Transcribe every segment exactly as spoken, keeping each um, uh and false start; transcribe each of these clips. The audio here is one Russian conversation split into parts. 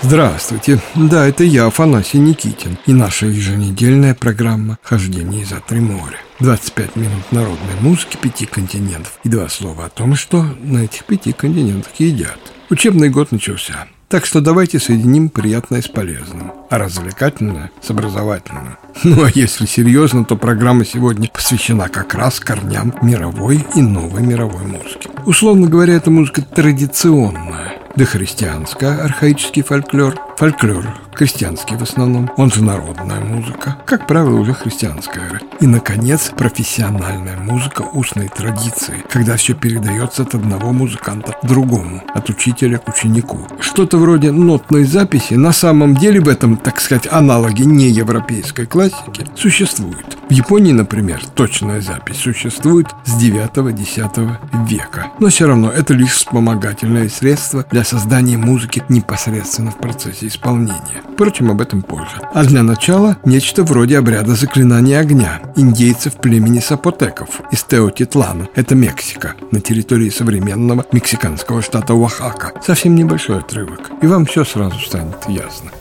Здравствуйте, да, это я, Афанасий Никитин, и наша еженедельная программа «Хождение за три моря». двадцать пять минут народной музыки пяти континентов и два слова о том, что на этих пяти континентах едят. Учебный год начался, так что давайте соединим приятное с полезным, а развлекательное с образовательным. Ну а если серьезно, то программа сегодня посвящена как раз корням мировой и новой мировой музыки. Условно говоря, эта музыка традиционная. Дохристианская, архаический фольклор, фольклор крестьянский в основном, он же народная музыка, как правило, уже христианская эра. И, наконец, профессиональная музыка устной традиции, когда все передается от одного музыканта к другому, от учителя к ученику. Что-то вроде нотной записи на самом деле в этом, так сказать, аналоге неевропейской классики существует. В Японии, например, точная запись существует с девятого-десятого века. Но все равно это лишь вспомогательное средство для создания музыки непосредственно в процессе исполнения. Впрочем, об этом позже. А для начала нечто вроде обряда заклинания огня индейцев племени сапотеков из Теотитлана. Это Мексика, на территории современного мексиканского штата Оахака. Совсем небольшой отрывок, и вам все сразу станет ясно.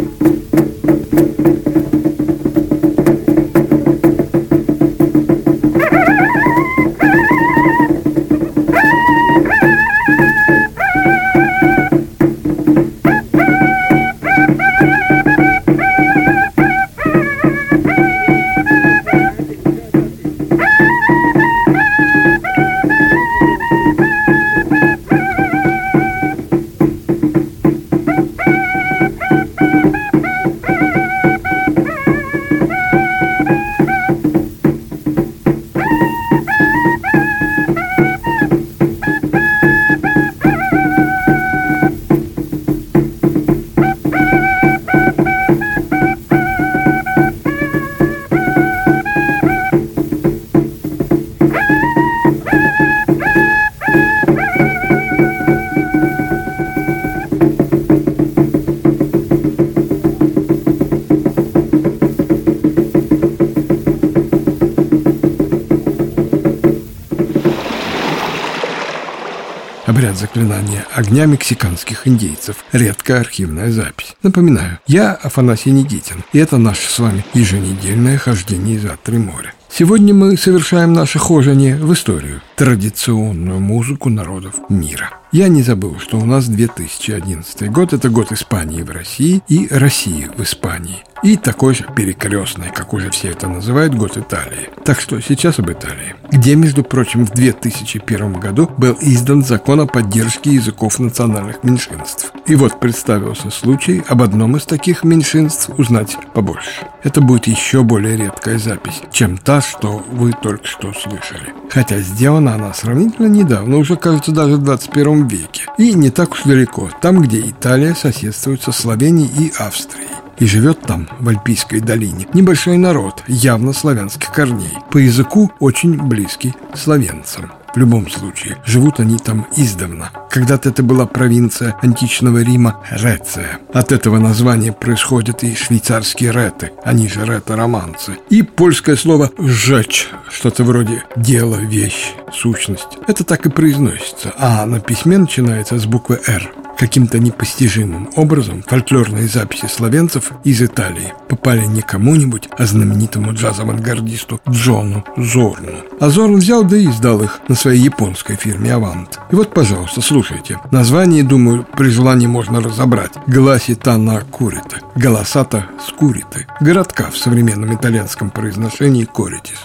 Обряд заклинания огня мексиканских индейцев. Редкая архивная запись. Напоминаю, я Афанасий Никитин, и это наше с вами еженедельное хождение за три моря. Сегодня мы совершаем наше хождение в историю, традиционную музыку народов мира. Я не забыл, что у нас две тысячи одиннадцатый год – это год Испании в России и России в Испании. И такой же перекрестный, как уже все это называют, год Италии. Так что сейчас об Италии, где, между прочим, в две тысячи первом году был издан закон о поддержке языков национальных меньшинств. И вот представился случай об одном из таких меньшинств узнать побольше. Это будет еще более редкая запись, чем та, что вы только что слышали. Хотя сделана она сравнительно недавно, уже, кажется, даже в двадцать первом веке. И не так уж далеко, там, где Италия соседствует со Словенией и Австрией. И живет там, в Альпийской долине, небольшой народ, явно славянских корней. По языку очень близкий словенцам. В любом случае, живут они там издавна. Когда-то это была провинция античного Рима Реция. От этого названия происходят и швейцарские реты, они же рето-романцы. И польское слово «жечь», что-то вроде «дело», «вещь», «сущность». Это так и произносится, а на письме начинается с буквы «Р». Каким-то непостижимым образом фольклорные записи словенцев из Италии попали не кому-нибудь, а знаменитому джаз-авангардисту Джону Зорну. А Зорн взял да и издал их на своей японской фирме «Авант». И вот, пожалуйста, слушайте. Название, думаю, при желании можно разобрать. «Галасита на Курита». «Голосата с Куриты». Городка в современном итальянском произношении «Коритис».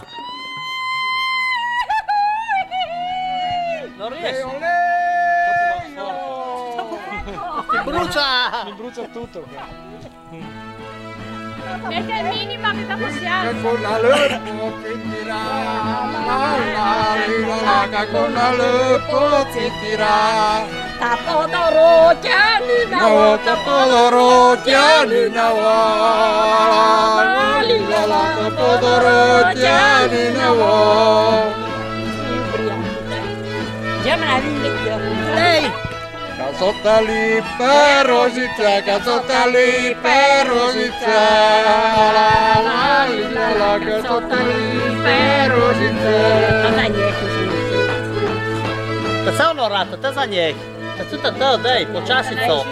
Brucia! Mi brucia tutto. Perché è il minimo che dopo si alza. Con la lupo ti tira, la la la con la lupo ti tira. Tapo d'oro, chiani Na wa tapo d'oro, chiani na wa. La la tapo d'oro, chiani na wa. Già me la rinvecchio. Lei! Cazzota lì per rosiccia, cazzota lì per rosiccia, la la la la, cazzota lì per rosiccia. Та за нехи. Та са оно рата, та за нехи. Cazzuta to, dai, počasico.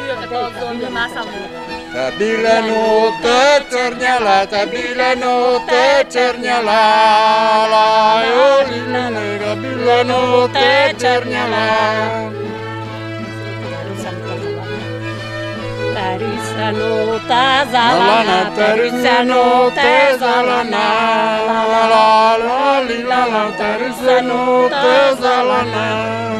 Stabile notte cerniala, stabile notte cerniala, la iolina nera, stabile notte cerniala. Tarisano tazalana, Tarisano tezalana, la la la la li la la, tarisano tezalana.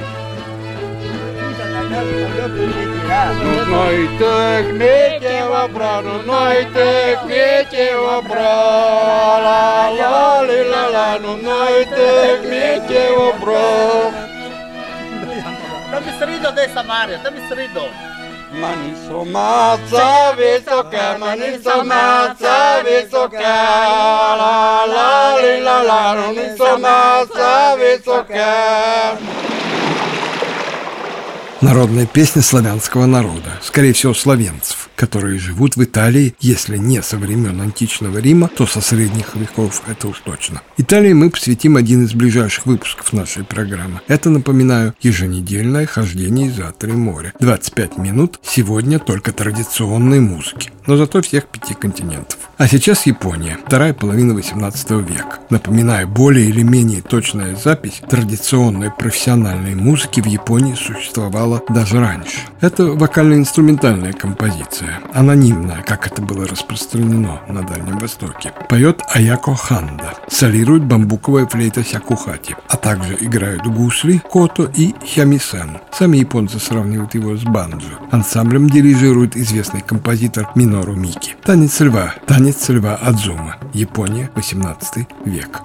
Noi tehnice vabra, noi tehnice vabra, la la li la la, noi tehnice vabra. Dammi strido adesso, Mario, dammi strido. Mani somazza visoka, mani somazza visoka, la la li la la, mani somazza visoka. Народная песня славянского народа, скорее всего, словенцев, которые живут в Италии, если не со времен античного Рима, то со средних веков, это уж точно. Италии мы посвятим один из ближайших выпусков нашей программы. Это, напоминаю, еженедельное хождение за три моря. двадцать пять минут сегодня только традиционной музыки, но зато всех пяти континентов. А сейчас Япония, вторая половина восемнадцатого века. Напоминаю, более или менее точная запись традиционной профессиональной музыки в Японии существовала даже раньше. Это вокально-инструментальная композиция, анонимная, как это было распространено на Дальнем Востоке. Поет Аяко Ханда, солирует бамбуковая флейта сякухати, а также играют гусли, кото и хямисен. Сами японцы сравнивают его с банджо. Ансамблем дирижирует известный композитор Минору Мики. Танец льва, танец льва Адзума. Япония, восемнадцатый век.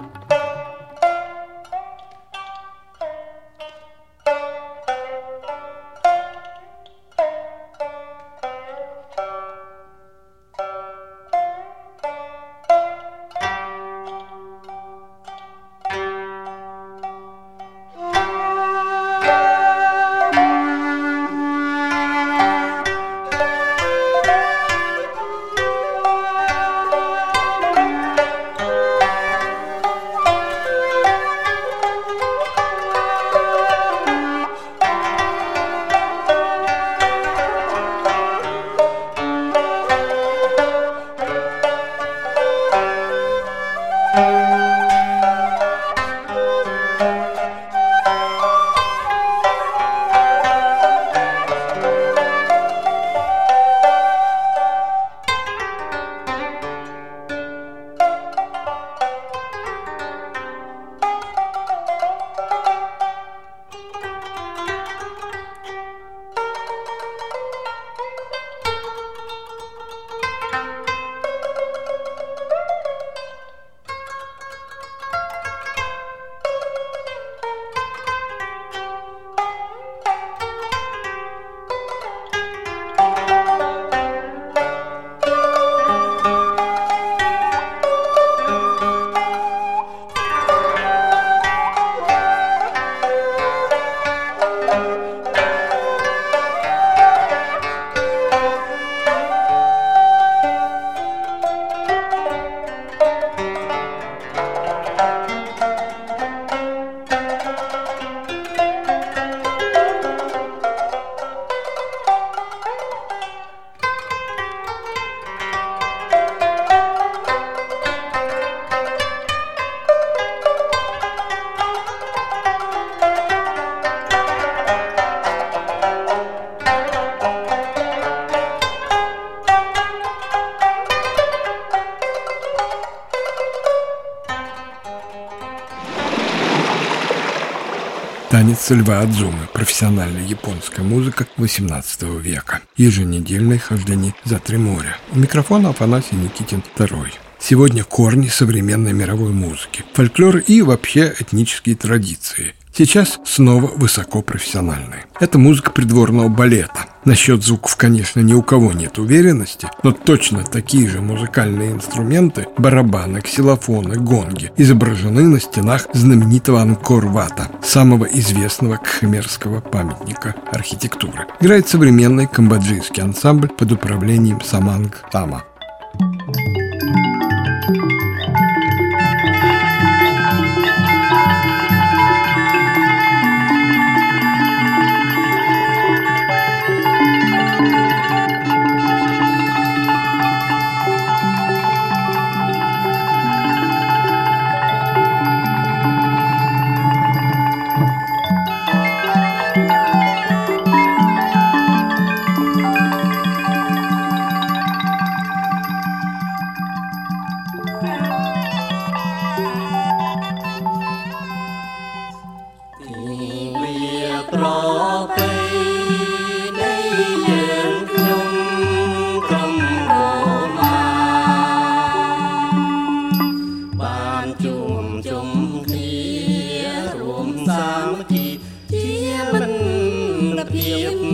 Танец льва Адзумы. Профессиональная японская музыка восемнадцатого века. Еженедельное хождение за три моря. У микрофона Афанасий Никитин второй. Сегодня корни современной мировой музыки, фольклор и вообще этнические традиции. Сейчас снова высокопрофессиональные. Это музыка придворного балета. Насчет звуков, конечно, ни у кого нет уверенности, но точно такие же музыкальные инструменты, барабаны, ксилофоны, гонги, изображены на стенах знаменитого Ангкор-Вата, самого известного кхмерского памятника архитектуры. Играет современный камбоджийский ансамбль под управлением Саманг Тама. ជុំគ្នារួមសាមគ្គីជាមិនระเบียบ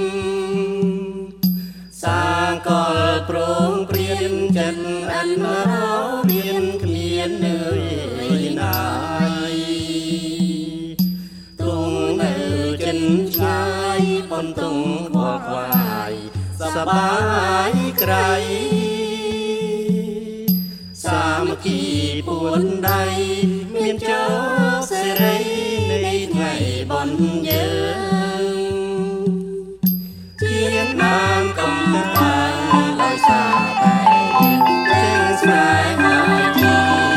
សាកលប្រងព្រៀនចិត្តអនររៀនគ្មាននឿយណាយទ្រង់នៅចិនឆ្ងាយបន្ទង់ខ្វល់ខ្វាយសបាយក្រៃសាមគ្គីពួនដៃមានចោសេរីនៃថ្ងៃបន់យើងជាបានកំតាំងដោយសារតែចេញស្នេហាជា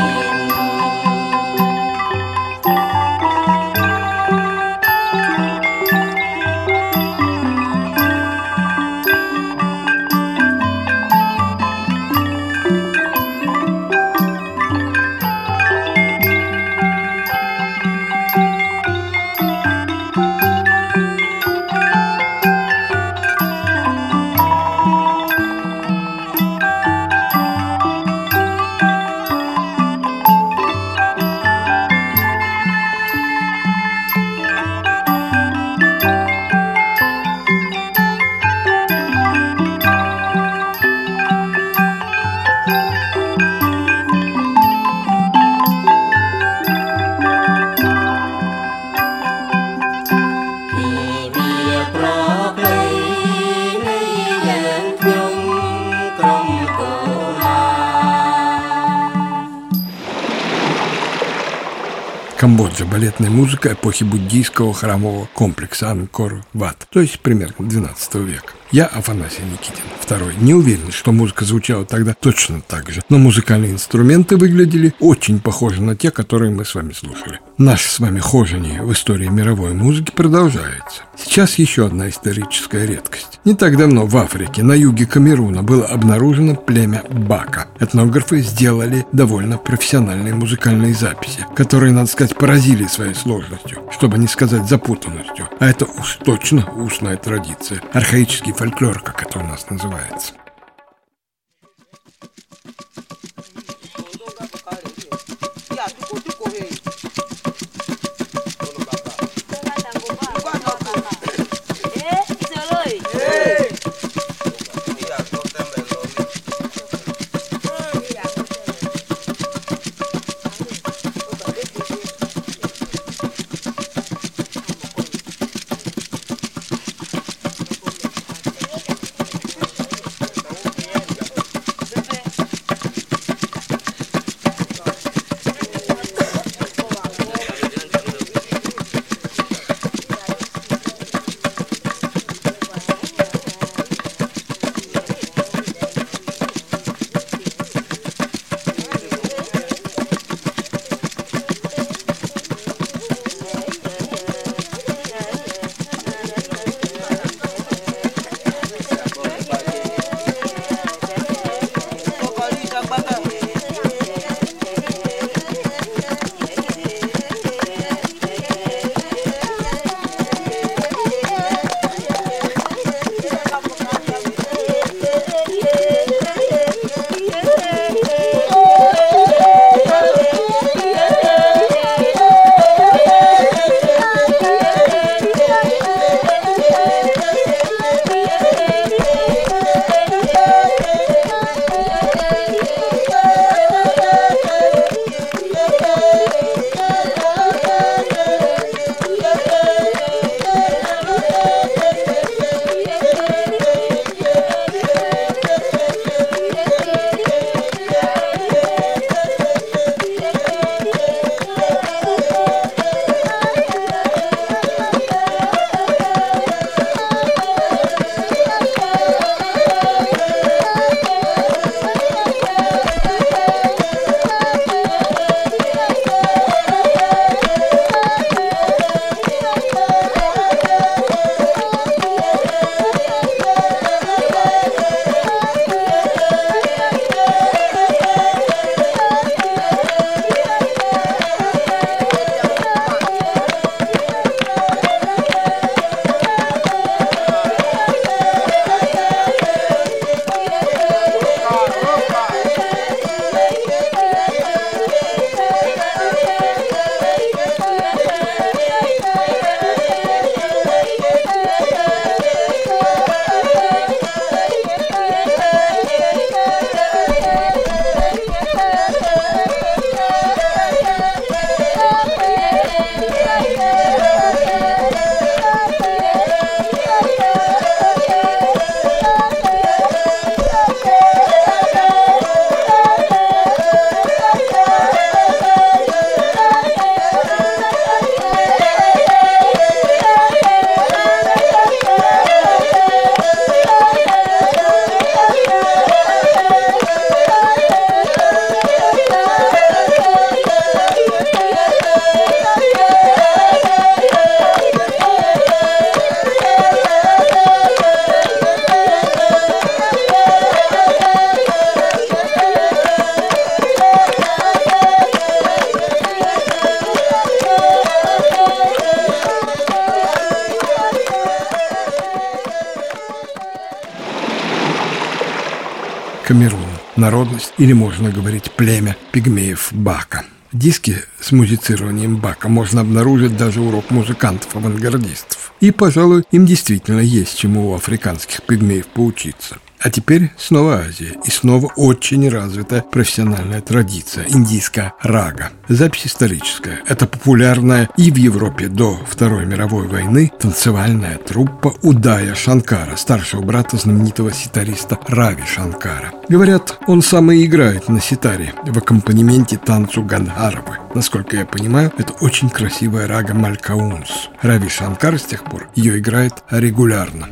Камбоджа – балетная музыка эпохи буддийского храмового комплекса Ангкор-Ват, то есть примерно двенадцатого века. Я Афанасий Никитин, второй. Не уверен, что музыка звучала тогда точно так же, но музыкальные инструменты выглядели очень похожи на те, которые мы с вами слушали. Наше с вами хожение в истории мировой музыки продолжается. Сейчас еще одна историческая редкость. Не так давно в Африке, на юге Камеруна, было обнаружено племя Бака. Этнографы сделали довольно профессиональные музыкальные записи, которые, надо сказать, поразили своей сложностью, чтобы не сказать запутанностью. А это уж точно устная традиция, архаический фольклор, как это у нас называется. Камерун, народность, или можно говорить племя пигмеев Бака. Диски с музицированием Бака можно обнаружить даже у рок-музыкантов-авангардистов. И, пожалуй, им действительно есть чему у африканских пигмеев поучиться. А теперь снова Азия, и снова очень развитая профессиональная традиция – индийская рага. Запись историческая. Это популярная и в Европе до Второй мировой войны танцевальная труппа Удая Шанкара, старшего брата знаменитого ситариста Рави Шанкара. Говорят, он сам и играет на ситаре в аккомпанементе танцу Гандхарвы. Насколько я понимаю, это очень красивая рага Малькаунс. Рави Шанкар с тех пор ее играет регулярно.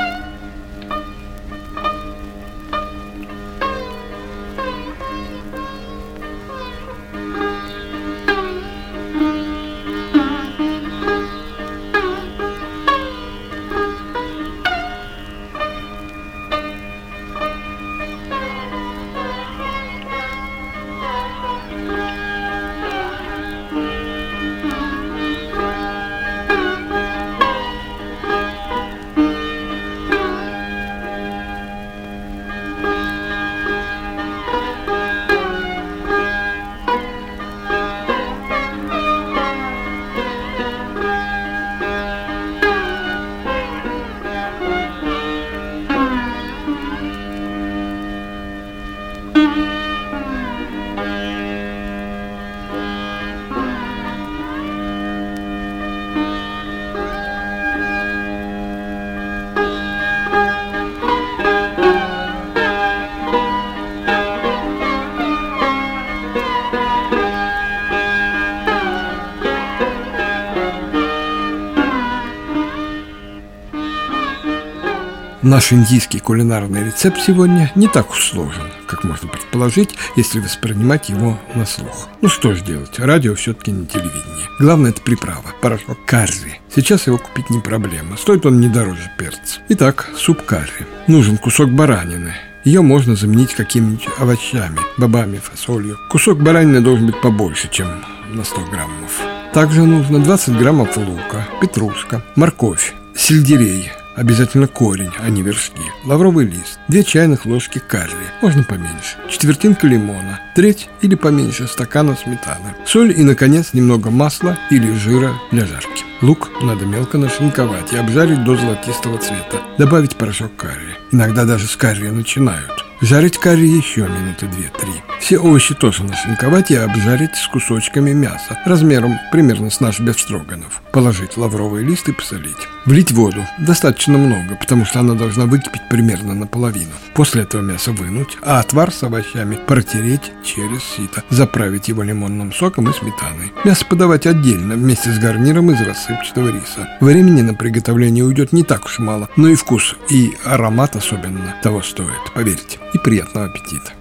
Наш индийский кулинарный рецепт сегодня не так уж сложен, как можно предположить, если воспринимать его на слух. Ну что ж делать, радио все-таки не телевидение. Главное — это приправа, порошок карри. Сейчас его купить не проблема, стоит он не дороже перца. Итак, суп карри. Нужен кусок баранины. Ее можно заменить какими-нибудь овощами, бобами, фасолью. Кусок баранины должен быть побольше, чем на сто граммов. Также нужно двадцать граммов лука, петрушка, морковь, сельдерей. Обязательно корень, а не вершки. Лавровый лист. Две чайных ложки карри. Можно поменьше. Четвертинка лимона. Треть или поменьше стакана сметаны. Соль и, наконец, немного масла или жира для жарки. Лук надо мелко нашинковать и обжарить до золотистого цвета. Добавить порошок карри. Иногда даже с карри начинают. Жарить карри еще минуты две-три. Все овощи тоже нашинковать и обжарить с кусочками мяса, размером примерно с наш бефстроганов. Положить лавровый лист и посолить. Влить воду. Достаточно много, потому что она должна выкипеть примерно наполовину. После этого мясо вынуть, а отвар с овощами протереть через сито. Заправить его лимонным соком и сметаной. Мясо подавать отдельно, вместе с гарниром из рассыпчатого риса. Времени на приготовление уйдет не так уж мало, но и вкус, и аромат особенно того стоит, поверьте. И приятного аппетита!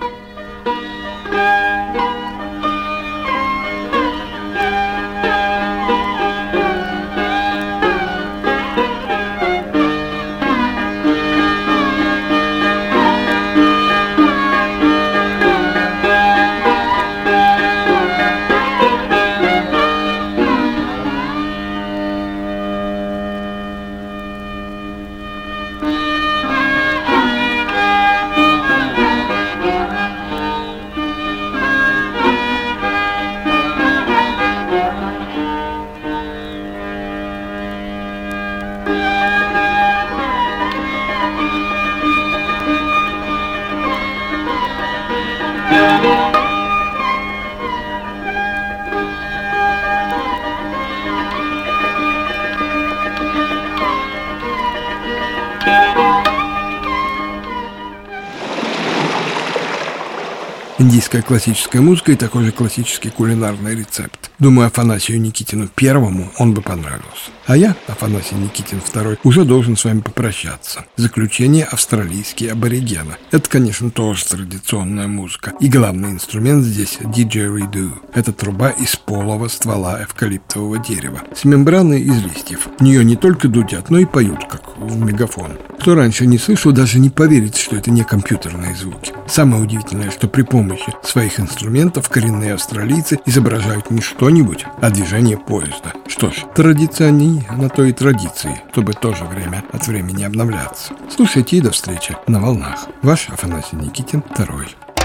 Индийская классическая музыка и такой же классический кулинарный рецепт. Думаю, Афанасию Никитину Первому он бы понравился. А я, Афанасий Никитин Второй, уже должен с вами попрощаться. Заключение австралийские аборигены. Это, конечно, тоже традиционная музыка. И главный инструмент здесь диджериду. Это труба из полого ствола эвкалиптового дерева с мембраной из листьев. В нее не только дудят, но и поют, как в мегафон. Кто раньше не слышал, даже не поверит, что это не компьютерные звуки. Самое удивительное, что при помощи своих инструментов коренные австралийцы изображают не что-нибудь, а движение поезда. Что ж, традиции они на то и традиции, чтобы тоже время от времени обновляться. Слушайте и до встречи на волнах. Ваш Афанасий Никитин, второй.